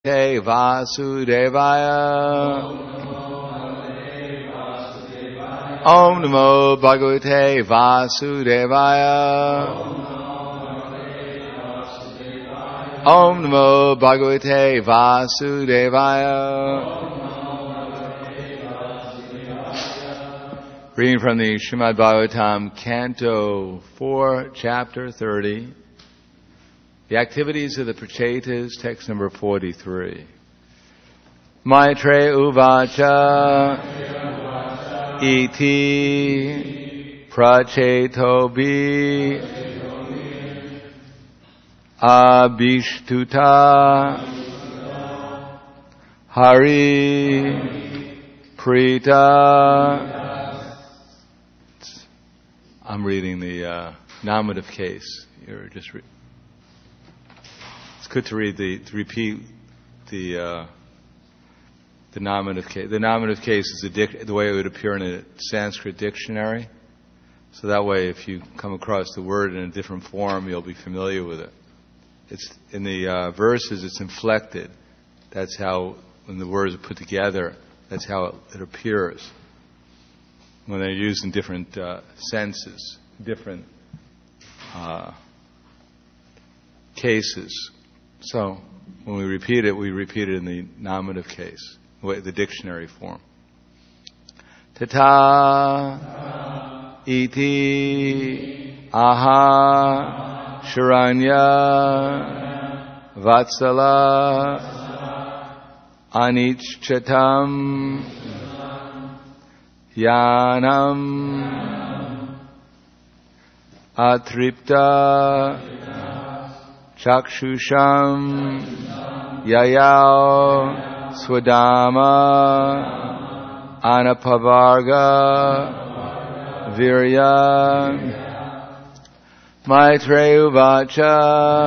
Hey Vasudevaya. Om Namo Bhagavate Vasudevaya. Om Namo Bhagavate Vasudevaya. Reading from the Srimad Bhagavatam, Canto 4, Chapter 30. The activities of the Prachetas, text number 43. Maitre Uvacha Iti Prachetobi Abhishtuta Hari Prita. I'm reading the nominative case. You're just It's good to repeat the nominative case. The nominative case is the way it would appear in a Sanskrit dictionary. So that way, if you come across the word in a different form, you'll be familiar with it. It's in the verses. It's inflected. That's how, when the words are put together, that's how it appears. When they're used in different senses, different cases. So, when we repeat it in the nominative case, the dictionary form. Tata iti aha sharanya vatsala anichchatam yanam atripta Chakshusham Yayao Swadama Anapavarga Virya Maitre Uvacha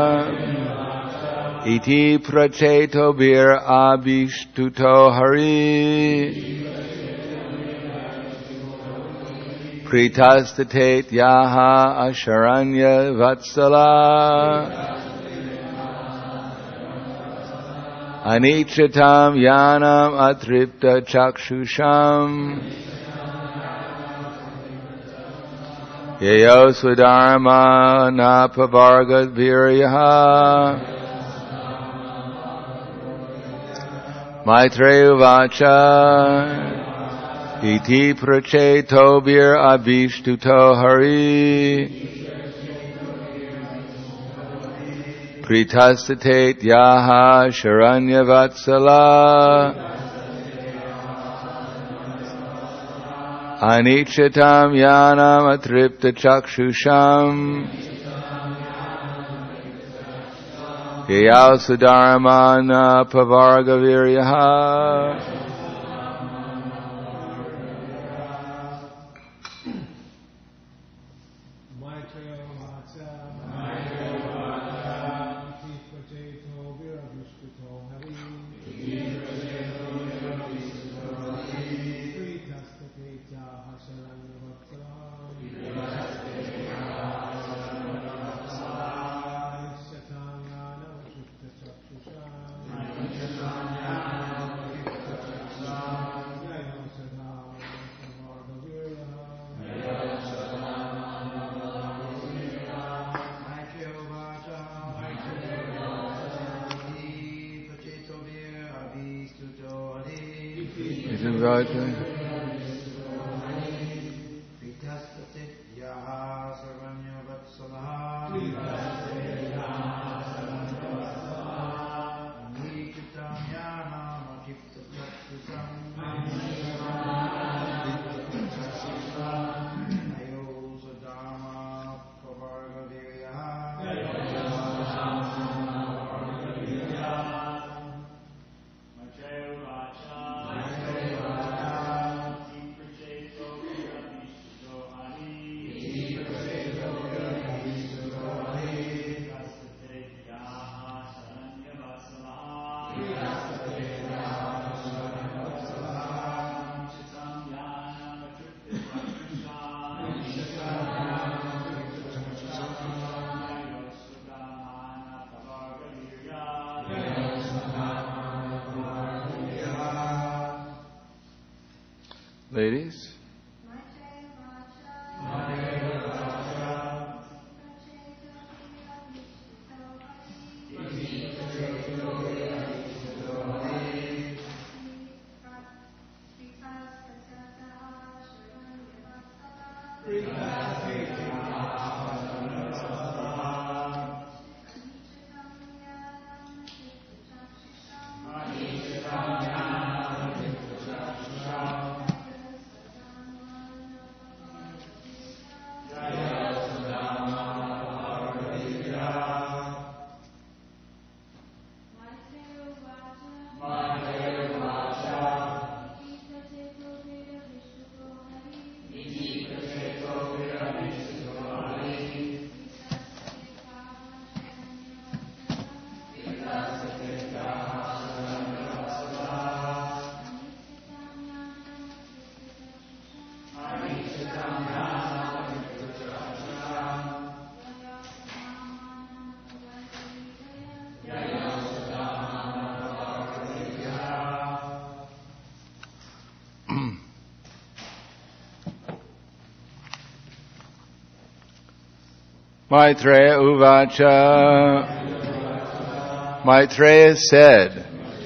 Iti Pracheto Bir Abhishtuto Hari Pritastatate Yaha Asharanya Vatsala Anichatam yanam atripta chakshusham Yayo swadharma napavargat viryaha Maitre Uvacha Iti pracheto bir abhishtuto hari Pritastatate Yaha Sharanya Vatsala Anichatam Yanam Atripta Chakshusham Yayao Sudharmana Pavarga Viryaha. Ladies? Maitreya Uvacha. Maitreya said,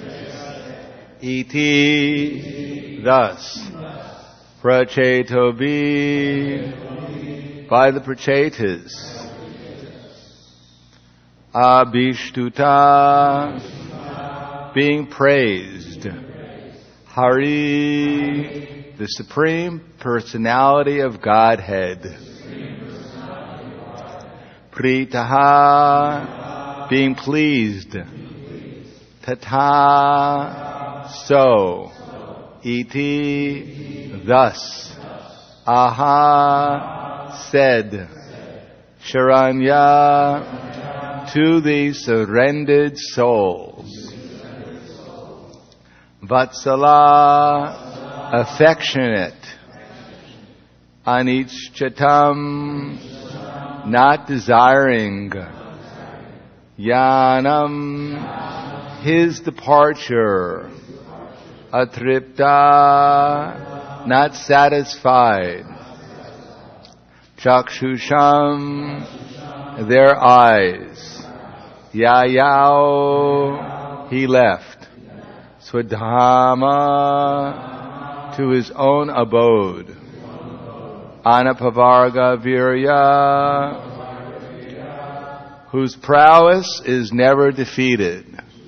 Iti, thus, Prachetobi, by the Prachetas, Abhishtuta, being praised, Hari, the Supreme Personality of Godhead, Pritaha, being pleased, Tata, so, Iti, thus, Aha, said, Sharanya, to the surrendered souls, Vatsala, affectionate, Anichchatam, not desiring, Yanam, his departure, Atripta, not satisfied, Chakshusham, their eyes, Yayao, he left, Swadhama, to his own abode, Anapavarga Virya, whose prowess is never defeated.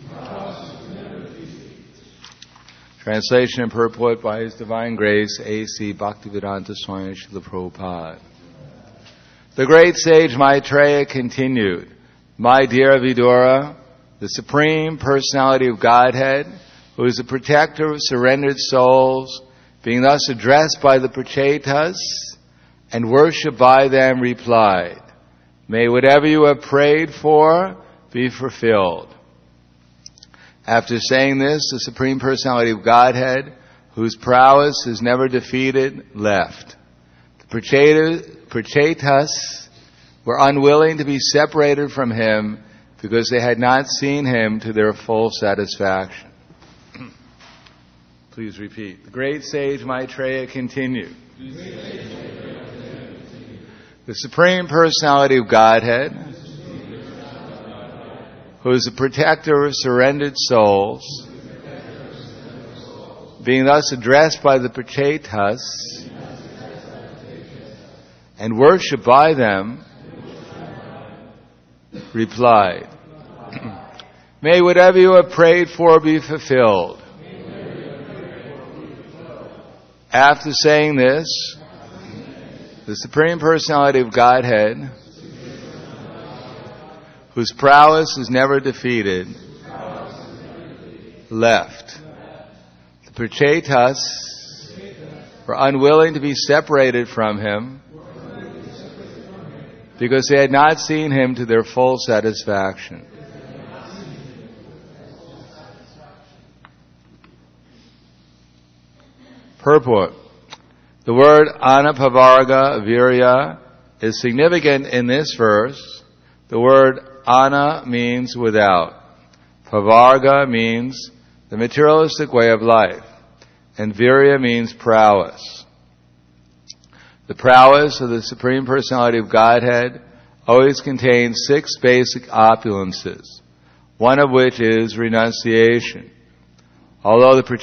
Translation and purport by His Divine Grace, A.C. Bhaktivedanta Swami Srila Prabhupada. The great sage Maitreya continued, My dear Vidura, the Supreme Personality of Godhead, who is the protector of surrendered souls, being thus addressed by the Prachetas, and worshipped by them, replied, May whatever you have prayed for be fulfilled. After saying this, the Supreme Personality of Godhead, whose prowess is never defeated, left. The Prachetas were unwilling to be separated from him because they had not seen him to their full satisfaction. Please repeat. The great sage Maitreya continued. The Supreme Personality of Godhead, who is the protector of surrendered souls, being thus addressed by the Prachetas and worshipped by them, replied, May whatever you have prayed for be fulfilled. After saying this, the Supreme Personality of Godhead, whose prowess is never defeated, left. The Prachetas were unwilling to be separated from him because they had not seen him to their full satisfaction. Purport. The word Anapavarga Virya is significant in this verse. The word Ana means without. Pavarga means the materialistic way of life. and virya means prowess. The prowess of the Supreme Personality of Godhead always contains 6 basic opulences, one of which is renunciation. Although the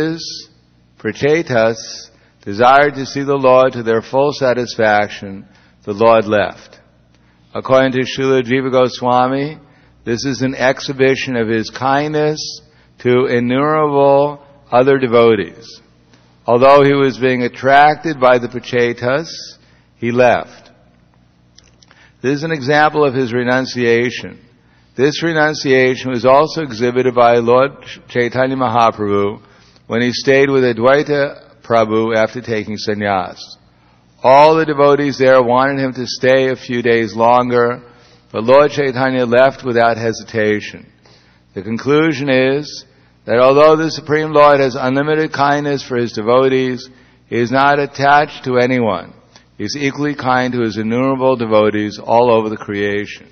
Prachetas desired to see the Lord to their full satisfaction, the Lord left. According to Srila Jiva Goswami, this is an exhibition of his kindness to innumerable other devotees. Although he was being attracted by the Prachetas, he left. This is an example of his renunciation. This renunciation was also exhibited by Lord Chaitanya Mahaprabhu when he stayed with Advaita Prabhu after taking sannyas. All the devotees there wanted him to stay a few days longer, but Lord Chaitanya left without hesitation. The conclusion is that although the Supreme Lord has unlimited kindness for his devotees, he is not attached to anyone. He is equally kind to his innumerable devotees all over the creation.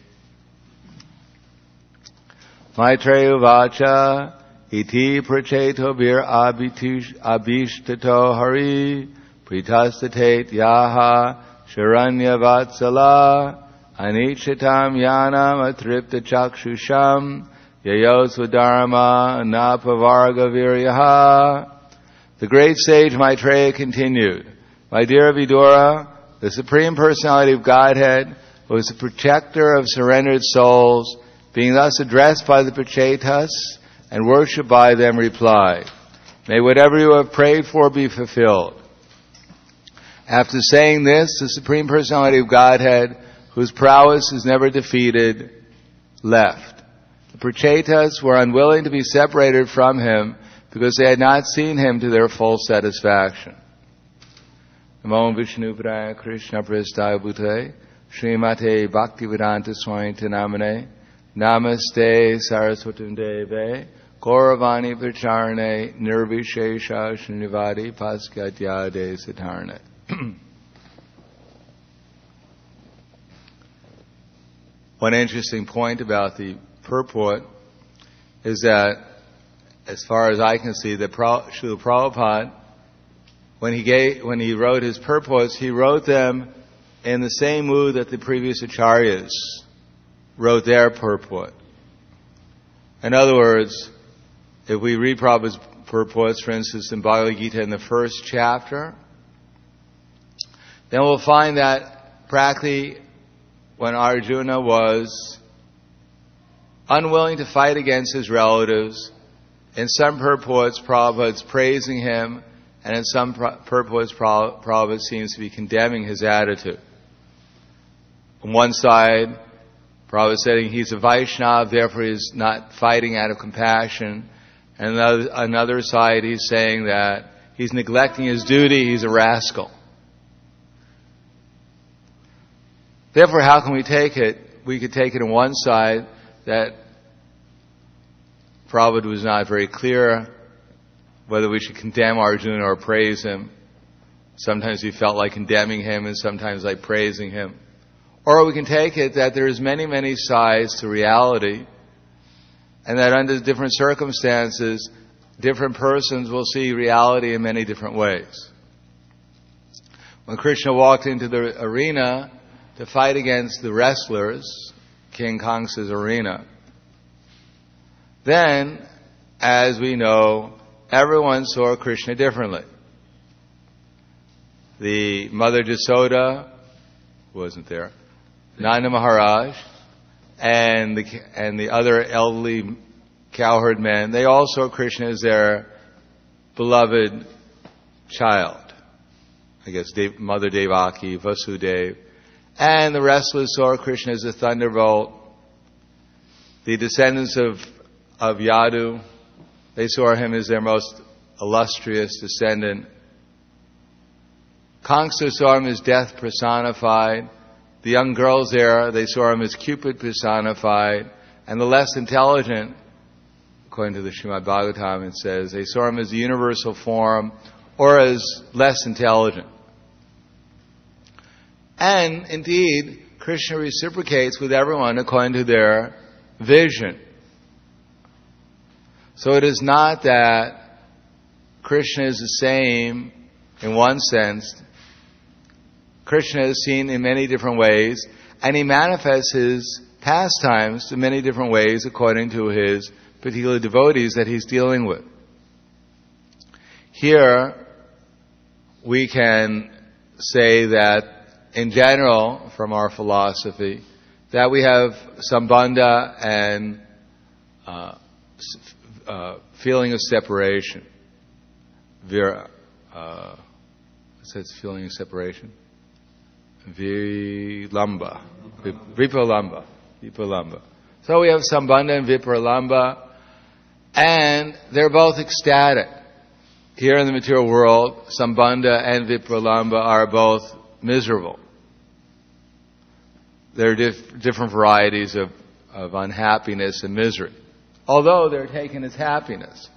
Maitreya vacha iti pracheto bir abhishtato hari pritastate yaha sharanya vatsala anichitam yanam atripta chakshusham yayosvadharma napavarga viryaha. The great sage Maitreya continued, "My dear Vidura, the Supreme Personality of Godhead, who is the protector of surrendered souls, being thus addressed by the Prachetas and worshipped by them, replied, 'May whatever you have prayed for be fulfilled.'" After saying this, the Supreme Personality of Godhead, whose prowess is never defeated, left. The Prachetas were unwilling to be separated from him because they had not seen him to their full satisfaction. Namo Vishnu Padaya Krishna Prestaya Bhute Srimate Bhaktivedanta Swami Namane Namaste Saraswatam Deve Gauravani Pracharane Nirvishesha Srinivadi Paskatyade Siddharne. One interesting point about the purport is that, as far as I can see, that Srila Prabhupada, when he wrote his purports, he wrote them in the same mood that the previous acharyas wrote their purport. In other words, if we read Prabhupada's purports, for instance, in Bhagavad Gita in the first chapter, then we'll find that practically when Arjuna was unwilling to fight against his relatives, in some purports Prabhupada's praising him, and in some purports Prabhupada seems to be condemning his attitude. On one side, Prabhupada saying he's a Vaishnava, therefore he's not fighting out of compassion. And on another side, he's saying that he's neglecting his duty, he's a rascal. Therefore, how can we take it? We could take it on one side that Prabhupada was not very clear whether we should condemn Arjuna or praise him. Sometimes he felt like condemning him and sometimes like praising him. Or we can take it that there's many, many sides to reality, and that under different circumstances, different persons will see reality in many different ways. When Krishna walked into the arena to fight against the wrestlers, King Kamsa's arena, then, as we know, everyone saw Krishna differently. The Mother Jasoda, who wasn't there, Nanda Maharaj, and the other elderly cowherd men, they all saw Krishna as their beloved child. I guess Mother Devaki, Vasudeva. And the wrestlers saw Krishna as a thunderbolt. The descendants of Yadu, they saw him as their most illustrious descendant. Kamsa saw him as death personified. The young girls there, they saw him as Cupid personified. And the less intelligent, according to the Srimad Bhagavatam, it says, they saw him as the universal form or as less intelligent. And indeed, Krishna reciprocates with everyone according to their vision. So it is not that Krishna is the same in one sense. Krishna is seen in many different ways, and he manifests his pastimes in many different ways according to his particular devotees that he's dealing with. Here, we can say that, in general, from our philosophy, that we have sambandha and feeling of separation. What's that feeling of separation? Vilamba. Vipralamba. So we have sambandha and vipralamba, and they're both ecstatic. Here in the material world, sambandha and vipralamba are both miserable. There are different varieties of unhappiness and misery, although they're taken as happiness.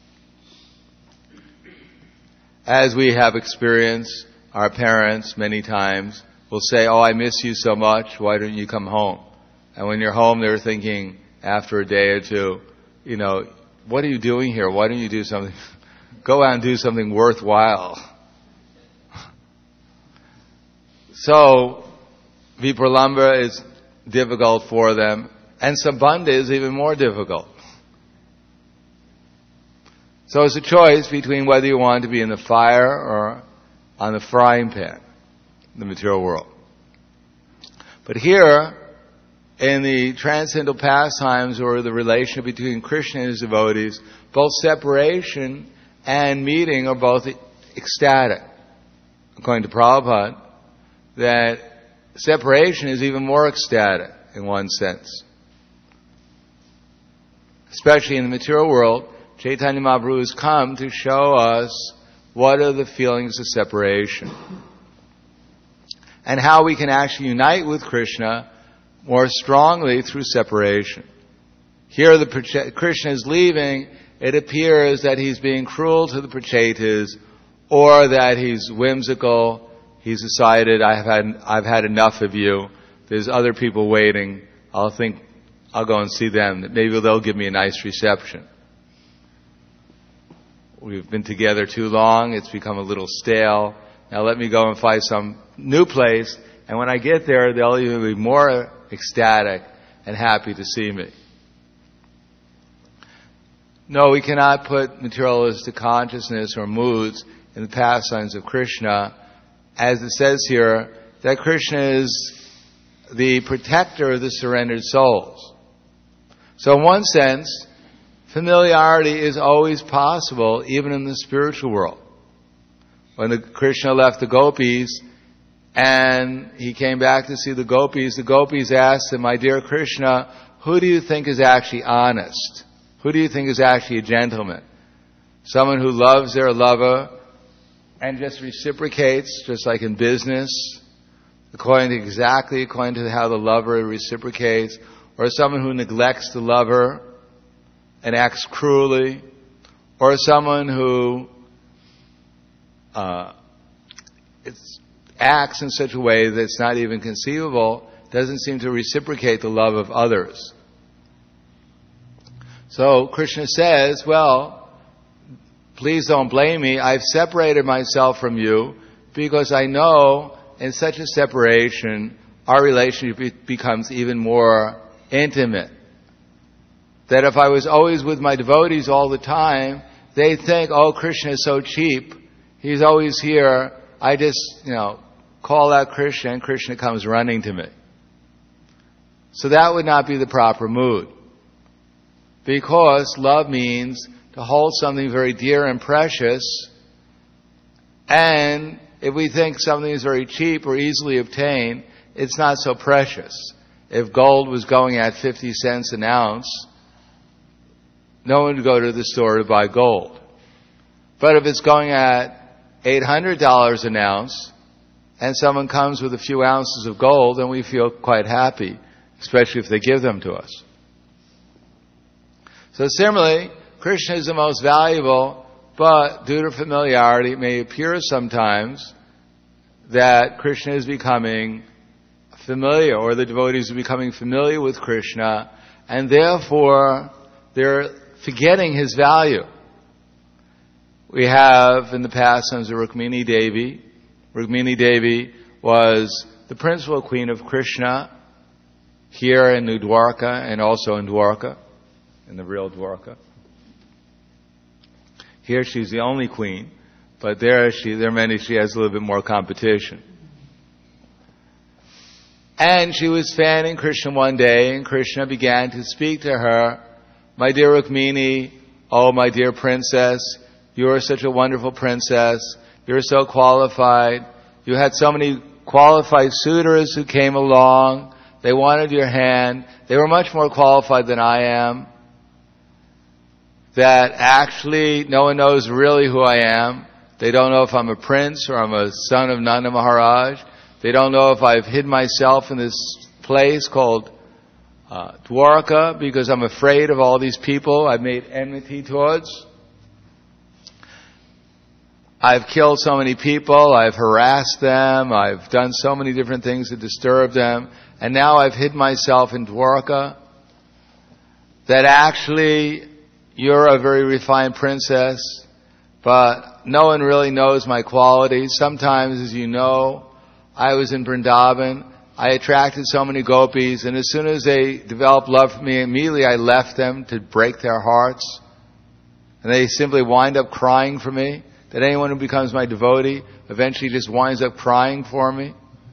As we have experienced, our parents many times will say, "Oh, I miss you so much, why don't you come home?" And when you're home, they're thinking after a day or two, what are you doing here? Why don't you do something? Go out and do something worthwhile. So, vipralamba is difficult for them, and sambandha is even more difficult. So it's a choice between whether you want to be in the fire or on the frying pan, the material world. But here, in the transcendental pastimes, or the relationship between Krishna and his devotees, both separation and meeting are both ecstatic. According to Prabhupada, that separation is even more ecstatic in one sense. Especially in the material world, Chaitanya Mahaprabhu has come to show us what are the feelings of separation and how we can actually unite with Krishna more strongly through separation. Here Krishna is leaving. It appears that he's being cruel to the Prachetas, or that he's whimsical. He's decided, I've had enough of you. There's other people waiting. I'll go and see them. Maybe they'll give me a nice reception. We've been together too long. It's become a little stale. Now let me go and find some new place. And when I get there, they'll even be more ecstatic and happy to see me. No, we cannot put materialistic consciousness or moods in the pastimes of Krishna. As it says here, that Krishna is the protector of the surrendered souls. So in one sense, familiarity is always possible, even in the spiritual world. When Krishna left the gopis and he came back to see the gopis asked him, "My dear Krishna, who do you think is actually honest? Who do you think is actually a gentleman? Someone who loves their lover and just reciprocates, just like in business, according to how the lover reciprocates, or someone who neglects the lover and acts cruelly, or someone who acts in such a way that it's not even conceivable, doesn't seem to reciprocate the love of others." So Krishna says, well, please don't blame me. I've separated myself from you because I know in such a separation our relationship becomes even more intimate. That if I was always with my devotees all the time, they think, "Oh, Krishna is so cheap. He's always here. I just, call out Krishna and Krishna comes running to me." So that would not be the proper mood. Because love means to hold something very dear and precious, and if we think something is very cheap or easily obtained, it's not so precious. If gold was going at 50 cents an ounce, no one would go to the store to buy gold. But if it's going at $800 an ounce, and someone comes with a few ounces of gold, then we feel quite happy, especially if they give them to us. So similarly, Krishna is the most valuable, but due to familiarity, it may appear sometimes that Krishna is becoming familiar, or the devotees are becoming familiar with Krishna, and therefore they're forgetting his value. we have in the pastimes of Rukmini Devi. Rukmini Devi was the principal queen of Krishna here in New Dwarka and also in Dwarka, in the real Dwarka. Here she's the only queen, but she has a little bit more competition. And she was fanning Krishna one day, and Krishna began to speak to her, "My dear Rukmini, oh my dear princess, you are such a wonderful princess. You're so qualified. You had so many qualified suitors who came along. They wanted your hand. They were much more qualified than I am. That actually no one knows really who I am. They don't know if I'm a prince or I'm a son of Nanda Maharaj. They don't know if I've hid myself in this place called Dwarka because I'm afraid of all these people I've made enmity towards. I've killed so many people, I've harassed them, I've done so many different things to disturb them, and now I've hid myself in Dwarka. That actually you're a very refined princess, but no one really knows my qualities. Sometimes, as you know, I was in Vrindavan, I attracted so many gopis, and as soon as they developed love for me, immediately I left them to break their hearts. And they simply wind up crying for me. That anyone who becomes my devotee eventually just winds up crying for me.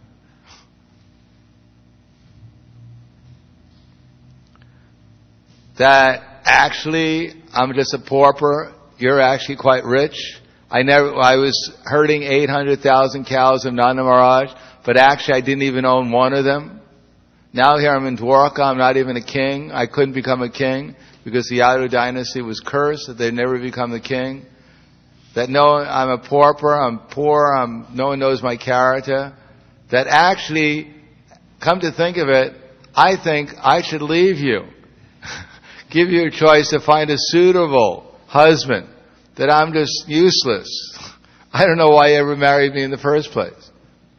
That actually I'm just a pauper, you're actually quite rich. I was herding 800,000 cows of Nanda Maharaj, but actually I didn't even own one of them. Now here I'm in Dwarka, I'm not even a king. I couldn't become a king because the Yadu dynasty was cursed that they'd never become the king. That I'm a pauper, I'm poor, no one knows my character. That actually, come to think of it, I think I should leave you. Give you a choice to find a suitable husband. That I'm just useless. I don't know why you ever married me in the first place.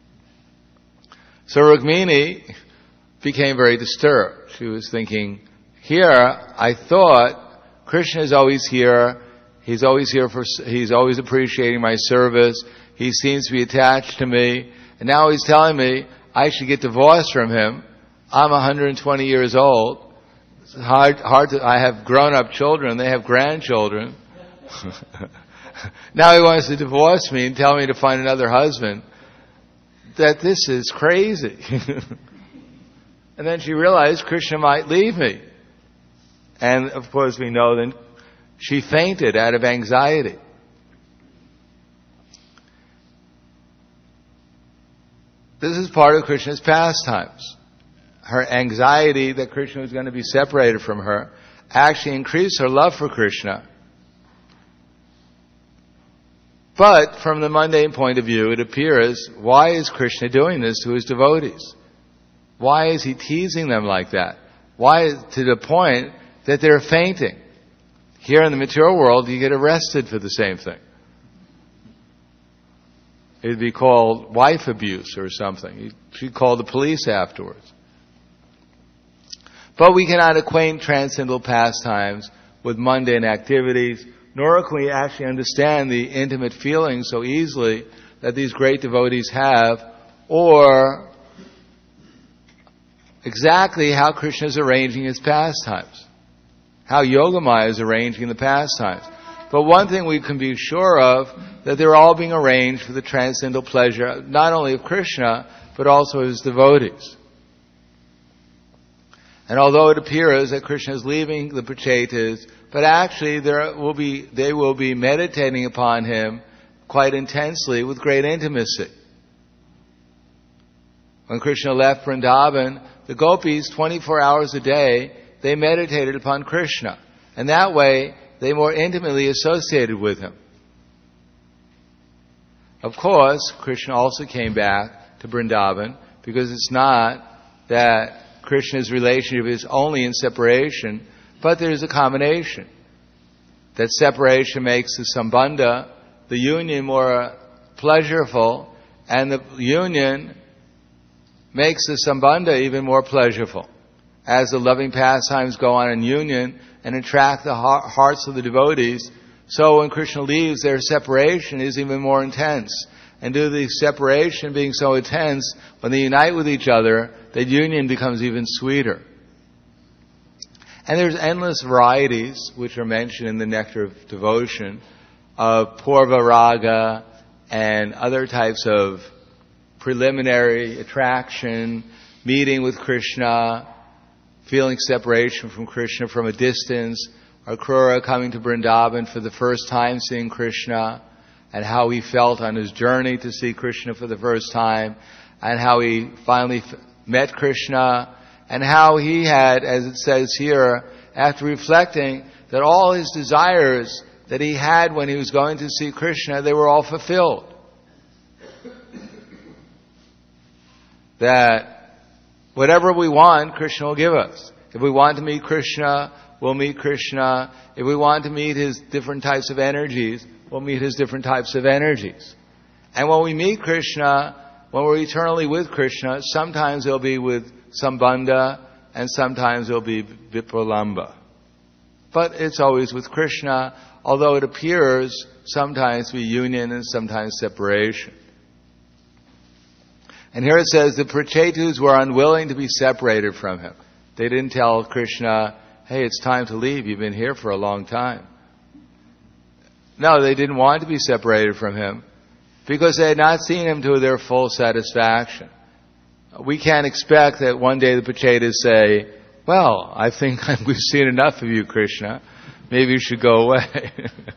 So Rukmini became very disturbed. She was thinking, here, I thought Krishna is always here. He's always appreciating my service. He seems to be attached to me. And now he's telling me I should get divorced from him. I'm 120 years old. It's I have grown-up children. They have grandchildren. Now he wants to divorce me and tell me to find another husband. That this is crazy. And then she realized Krishna might leave me. And of course we know then she fainted out of anxiety. This is part of Krishna's pastimes. Her anxiety that Krishna was going to be separated from her actually increased her love for Krishna. But from the mundane point of view, it appears, why is Krishna doing this to his devotees? Why is he teasing them like that? Why, to the point that they're fainting? Here in the material world, you get arrested for the same thing. It'd be called wife abuse or something. You'd call the police afterwards. But we cannot acquaint transcendental pastimes with mundane activities, nor can we actually understand the intimate feelings so easily that these great devotees have, or exactly how Krishna is arranging his pastimes, how Yogamaya is arranging the pastimes. But one thing we can be sure of, that they're all being arranged for the transcendental pleasure, not only of Krishna, but also his devotees. And although it appears that Krishna is leaving the Prachetas, but actually they will be meditating upon him quite intensely with great intimacy. When Krishna left Vrindavan, the gopis, 24 hours a day, they meditated upon Krishna. And that way, they more intimately associated with him. Of course, Krishna also came back to Vrindavan, because it's not that Krishna's relationship is only in separation, but there's a combination. That separation makes the sambandha, the union, more pleasurable, and the union makes the sambandha even more pleasurable. As the loving pastimes go on in union and attract the hearts of the devotees, So when Krishna leaves, their separation is even more intense. And due to the separation being so intense, when they unite with each other, that union becomes even sweeter. And there's endless varieties, which are mentioned in the Nectar of Devotion, of Purva Raga and other types of preliminary attraction, meeting with Krishna, feeling separation from Krishna from a distance, or Krura coming to Vrindavan for the first time seeing Krishna, and how he felt on his journey to see Krishna for the first time, and how he finally met Krishna, and how he had, as it says here, after reflecting that all his desires that he had when he was going to see Krishna, they were all fulfilled. That whatever we want, Krishna will give us. If we want to meet Krishna, we'll meet Krishna. If we want to meet his different types of energies, we'll meet his different types of energies. And when we meet Krishna, when we're eternally with Krishna, sometimes it'll be with Sambandha, and sometimes it'll be Vipralambha. But it's always with Krishna, although it appears sometimes to be union and sometimes separation. And here it says the Prachetus were unwilling to be separated from him. They didn't tell Krishna, hey, it's time to leave, you've been here for a long time. No, they didn't want to be separated from him because they had not seen him to their full satisfaction. We can't expect that one day the Prachetas say, well, I think we've seen enough of you, Krishna. Maybe you should go away.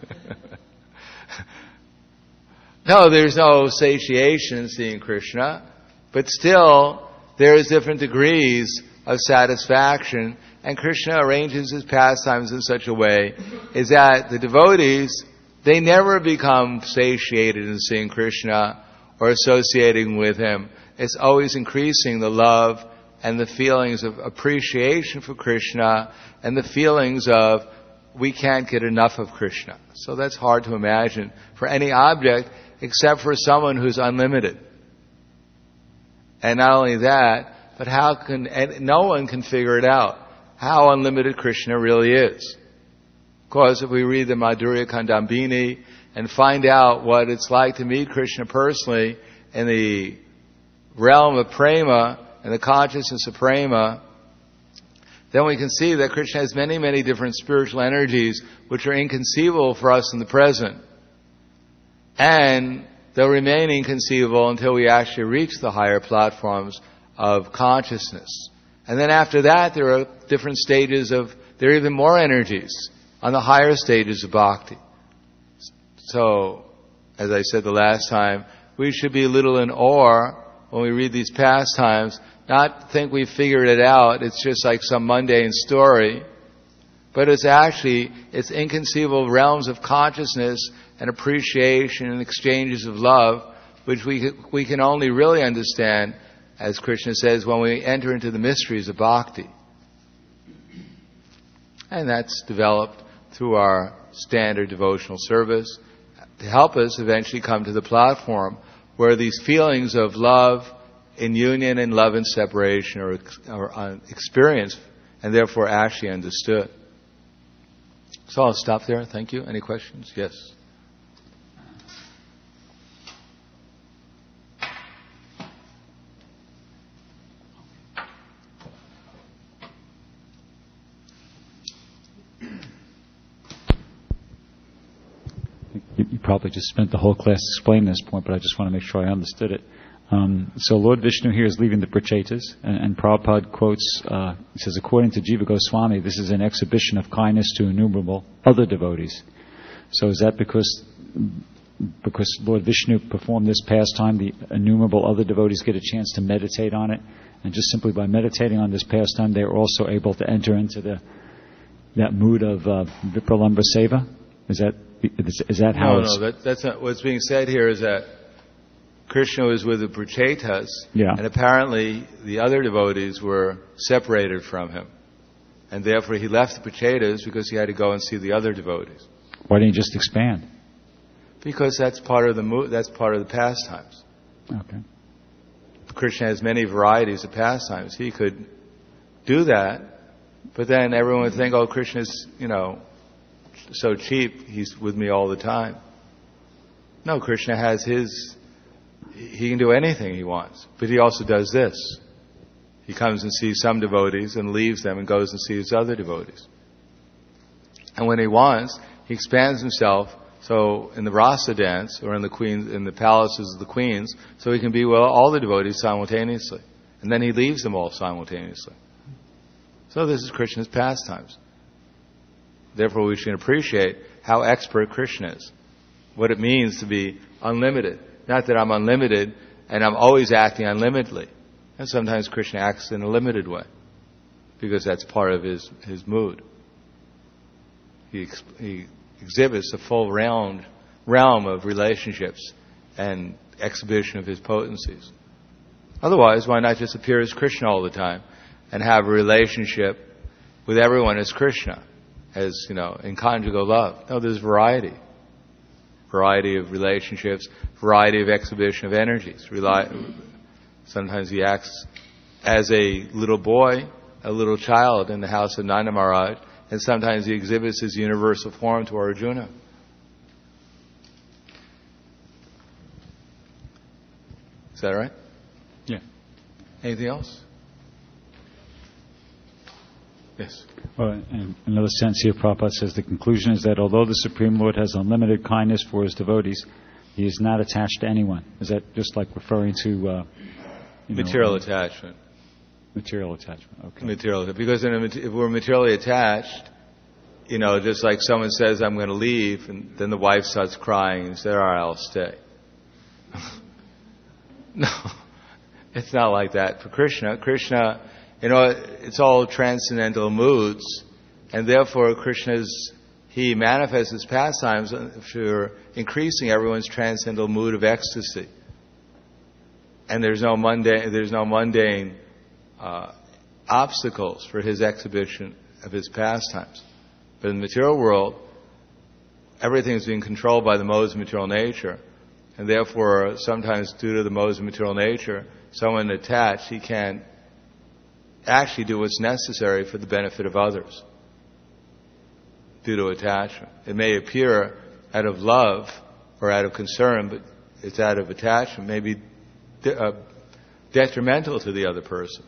No, there's no satiation in seeing Krishna, but still there's different degrees of satisfaction, and Krishna arranges his pastimes in such a way is that the devotees, they never become satiated in seeing Krishna or associating with him. It's always increasing the love and the feelings of appreciation for Krishna and the feelings of we can't get enough of Krishna. So that's hard to imagine for any object except for someone who's unlimited. And not only that, but no one can figure it out, how unlimited Krishna really is. Of course, if we read the Madhurya Kandambini and find out what it's like to meet Krishna personally in the realm of prema and the consciousness of prema, then we can see that Krishna has many, many different spiritual energies which are inconceivable for us in the present. And they'll remain inconceivable until we actually reach the higher platforms of consciousness. And then after that, there are different stages there are even more energies on the higher stages of bhakti. So, as I said the last time, we should be a little in awe when we read these pastimes, not think we've figured it out, it's just like some mundane story, but it's inconceivable realms of consciousness and appreciation and exchanges of love, which we can only really understand, as Krishna says, when we enter into the mysteries of bhakti. And that's developed through our standard devotional service to help us eventually come to the platform where these feelings of love in union and love in separation are experienced and therefore actually understood. So I'll stop there. Thank you. Any questions? Yes. You probably just spent the whole class explaining this point, but I just want to make sure I understood it. So Lord Vishnu here is leaving the Prachetas, and Prabhupada quotes, he says, according to Jiva Goswami, this is an exhibition of kindness to innumerable other devotees. So is that because Lord Vishnu performed this pastime, the innumerable other devotees get a chance to meditate on it, and just simply by meditating on this pastime, they are also able to enter into that mood of Vipralambha Seva? Is that how that's not what's being said here. Is that Krishna was with the Prachetas, and apparently the other devotees were separated from him, and therefore he left the Prachetas because he had to go and see the other devotees. Why didn't he just expand? Because that's part of the pastimes. Okay. Krishna has many varieties of pastimes. He could do that, but then everyone would think, oh, Krishna's, so cheap, he's with me all the time. No, Krishna has he can do anything he wants. But he also does this. He comes and sees some devotees and leaves them and goes and sees other devotees. And when he wants, he expands himself, so in the rasa dance, or in the palaces of the queens, so he can be with all the devotees simultaneously. And then he leaves them all simultaneously. So this is Krishna's pastimes. Therefore we should appreciate how expert Krishna is. What it means to be unlimited. Not that I'm unlimited and I'm always acting unlimitedly. And sometimes Krishna acts in a limited way. Because that's part of his mood. He exhibits the full realm of relationships and exhibition of his potencies. Otherwise, why not just appear as Krishna all the time and have a relationship with everyone as Krishna, as, in conjugal love? No, there's variety. Variety of relationships, variety of exhibition of energies. Sometimes he acts as a little boy, a little child in the house of Nanda Maharaj, and sometimes he exhibits his universal form to Arjuna. Is that right? Yeah. Anything else? Yes. Well, in another sense here, Prabhupada says the conclusion is that although the Supreme Lord has unlimited kindness for his devotees, he is not attached to anyone. Is that just like referring to material attachment? Material attachment. Okay. Material, because if we're materially attached, just like someone says, "I'm going to leave," and then the wife starts crying and says, "All right, I'll stay." No, it's not like that for Krishna. Krishna, it's all transcendental moods, and therefore he manifests his pastimes for increasing everyone's transcendental mood of ecstasy. And there's no mundane obstacles for his exhibition of his pastimes. But in the material world, everything is being controlled by the modes of material nature, and therefore, sometimes due to the modes of material nature, someone attached, he can't actually do what's necessary for the benefit of others due to attachment. It may appear out of love or out of concern, but it's out of attachment, maybe detrimental to the other person.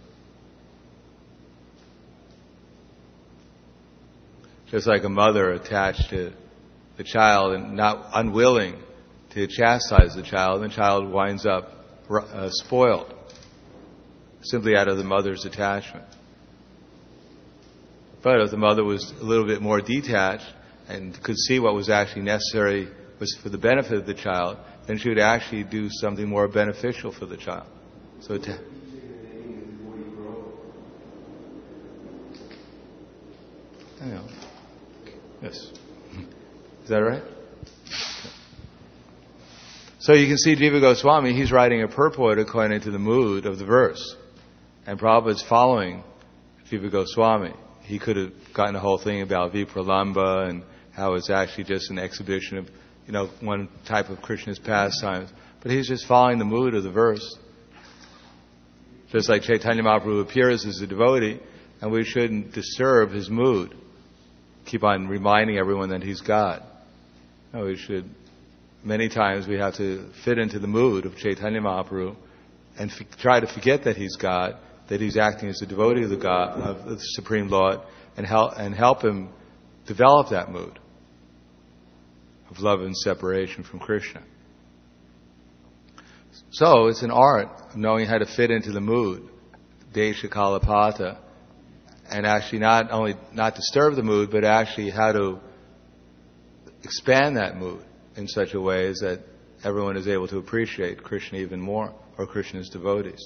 Just like a mother attached to the child and not unwilling to chastise the child, and the child winds up spoiled, simply out of the mother's attachment. But if the mother was a little bit more detached and could see what was actually necessary was for the benefit of the child, then she would actually do something more beneficial for the child. So yes. Is that right? So you can see Jiva Goswami, he's writing a purport according to the mood of the verse. And Prabhupada's following Jiva Goswami. He could have gotten a whole thing about Vipralamba and how it's actually just an exhibition of, one type of Krishna's pastimes. But he's just following the mood of the verse. Just like Chaitanya Mahaprabhu appears as a devotee, and we shouldn't disturb his mood. Keep on reminding everyone that he's God. No, we should. Many times we have to fit into the mood of Chaitanya Mahaprabhu and try to forget that he's God, that he's acting as a devotee of the Supreme Lord, and help him develop that mood of love and separation from Krishna. So it's an art of knowing how to fit into the mood, Desha Kalapata, and actually not only not disturb the mood, but actually how to expand that mood in such a way as that everyone is able to appreciate Krishna even more, or Krishna's devotees.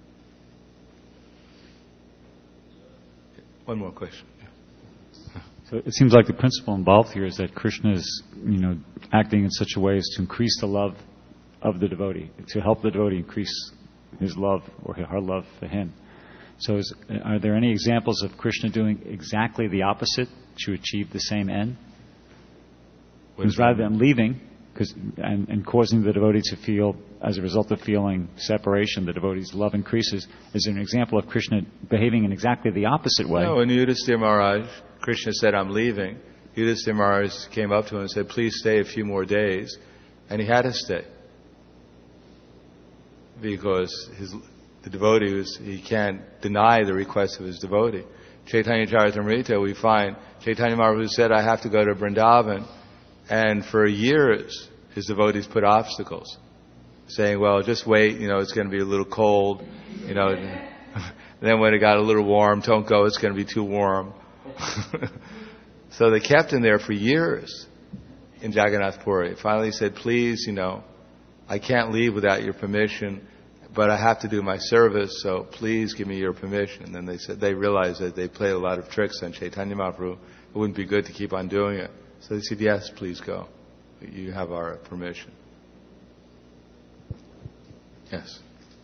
One more question. So it seems like the principle involved here is that Krishna is, acting in such a way as to increase the love of the devotee, to help the devotee increase his love or her love for him. So are there any examples of Krishna doing exactly the opposite to achieve the same end? Because rather than leaving and causing the devotee to feel, as a result of feeling separation, the devotee's love increases, is there an example of Krishna behaving in exactly the opposite way? No, in Yudhisthira Maharaj, Krishna said, "I'm leaving." Yudhisthira Maharaj came up to him and said, please stay a few more days. And he had to stay. Because the devotee, he can't deny the request of his devotee. Chaitanya Charitamrita, we find Chaitanya Mahaprabhu said, I have to go to Vrindavan. And for years, his devotees put obstacles, saying, well, just wait, it's going to be a little cold, Then when it got a little warm, don't go, it's going to be too warm. So they kept him there for years in Jagannath Puri. Finally he said, please, I can't leave without your permission, but I have to do my service, so please give me your permission. And then they realized that they played a lot of tricks on Chaitanya Mahaprabhu. It wouldn't be good to keep on doing it. So they said, yes, please go. You have our permission. Yes.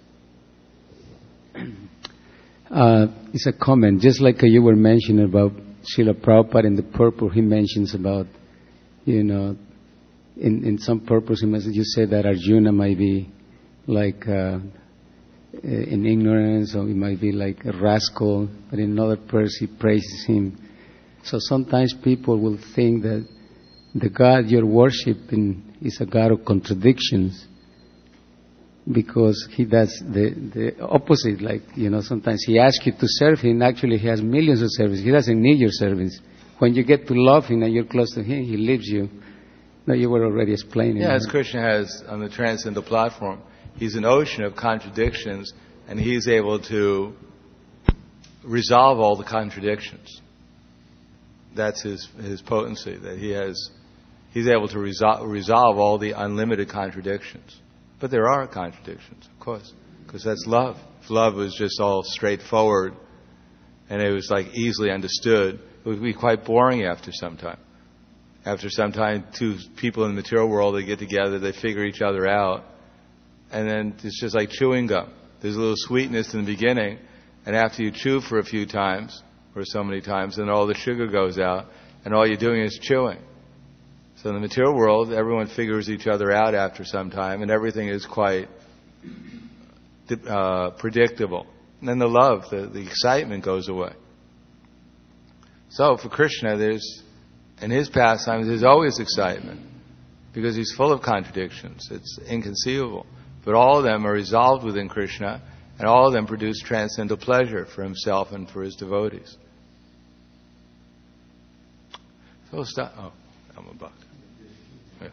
It's a comment, just like you were mentioning about Srila Prabhupada in the purport, he mentions about, in some purpose, you say that Arjuna might be like in ignorance, or he might be like a rascal, but in another verse he praises him. So sometimes people will think that the God you're worshiping is a God of contradictions, because he does the opposite. Like, sometimes he asks you to serve him, actually he has millions of servants. He doesn't need your service. When you get to love him and you're close to him, he leaves you. No, you were already explaining. Yeah, as Krishna has on the Transcendental Platform, he's an ocean of contradictions, and he's able to resolve all the contradictions. That's his potency, that he's able to resolve all the unlimited contradictions. But there are contradictions, of course, because that's love. If love was just all straightforward and it was like easily understood, it would be quite boring after some time. After some time, two people in the material world, they get together, they figure each other out, and then it's just like chewing gum. There's a little sweetness in the beginning, and after you chew for a few times, or so many times, then all the sugar goes out, and all you're doing is chewing. So in the material world, everyone figures each other out after some time, and everything is quite predictable. And then the love, the excitement goes away. So for Krishna, in his pastimes, there's always excitement, because he's full of contradictions. It's inconceivable. But all of them are resolved within Krishna, and all of them produce transcendental pleasure for himself and for his devotees. So we'll stop. Oh, I'm a buck. Yeah.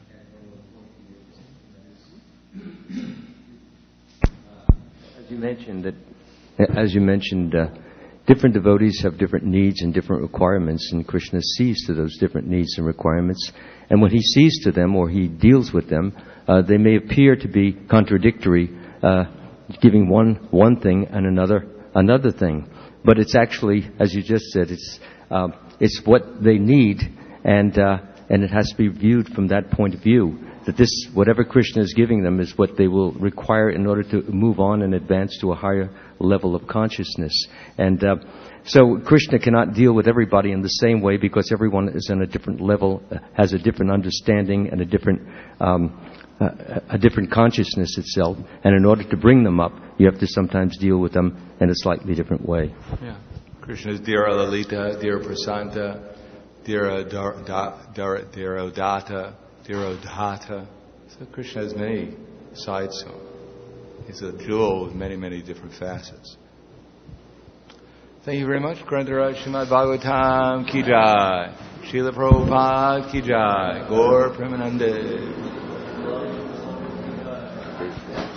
As you mentioned, different devotees have different needs and different requirements, and Krishna sees to those different needs and requirements. And when he sees to them, or he deals with them, they may appear to be contradictory, giving one thing and another thing. But it's actually, as you just said, it's what they need, and it has to be viewed from that point of view. That whatever Krishna is giving them is what they will require in order to move on and advance to a higher level of consciousness. And so Krishna cannot deal with everybody in the same way, because everyone is on a different level, has a different understanding and a different consciousness itself. And in order to bring them up, you have to sometimes deal with them in a slightly different way. Yeah. Krishna is Dhira Lalita, Dhira Prasanta, Dhira Odata, Dhirodhata. So Krishna has many sides to him. He's a jewel with many, many different facets. Thank you very much. Grantaraj Srimad Bhagavatam Ki Jai. Srila Prabhupada Ki Jai. Gaur Premanande.